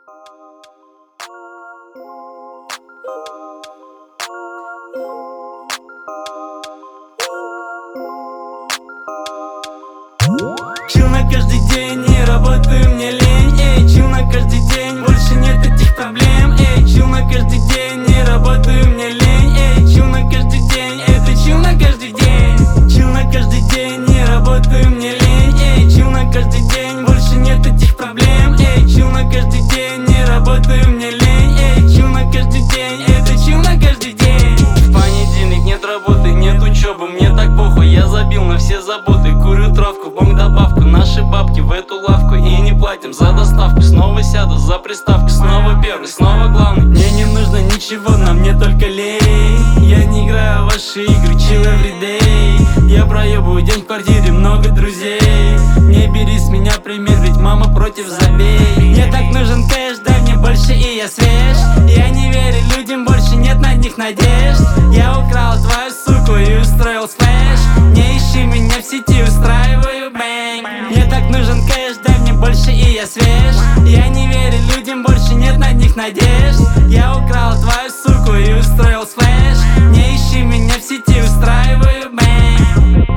Чил на каждый день, не работаю, мне лень. Эй, чил на каждый день, больше нет этих проблем. Эй, чил на каждый день, не работаю, мне лень. Эй, чил на каждый день, это чил на каждый день. Чил на каждый день, не работаю, мне лень. Эй, чил на каждый день, больше нет этих проблем. Эй, чил на каждый день, не работаю, мне лень. Эй, чил на каждый день, это чил на каждый день. В понедельник нет работы, нет учебы, мне так похуй, я забил на все заботы. Курю травку, бонг добавку, наши бабки в эту лавку и не платим за доставку. Снова сяду за приставку, снова первый, снова главный. Мне не нужно ничего, на мне только лень. Я не играю в ваши игры, chill everyday. Я проебываю день в квартире, много друзей. Не бери с меня пример, ведь мама против, забей. Мне так нужен кэш, дай мне больше и я свеж. Я не верю людям, больше нет на них надежд. Я украл твою суку и устроил сплэш. Не ищи меня в сети, устраиваю бэнг. Мне так нужен кэш, дай мне больше и я свеж. Я не верю людям, больше нет на них надежд. Я украл твою суку и устроил сплэш. Не ищи меня в сети, устраиваю бэнг.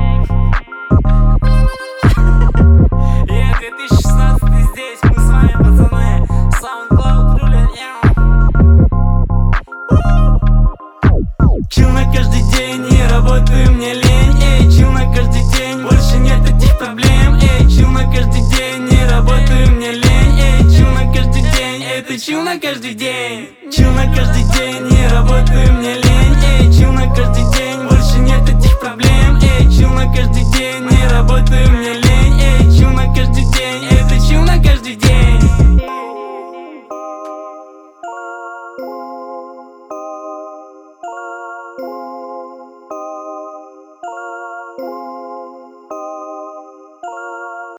2016 здесь, мы с вами, пацаны. SoundCloud рулит, Чил на каждый день, не работаю, мне лень. Эй, чил на каждый день, больше нет этих проблем. Эй, чил на каждый день, не работаю, мне лень. Эй, чил на каждый день, это чил на каждый день. Чил на каждый день, не работаю, мне лень. Эй, чил на каждый день, больше нет этих проблем. Эй, чил на каждый день, не работаю, мне лень. Эй, чил на каждый день, это чил на каждый день.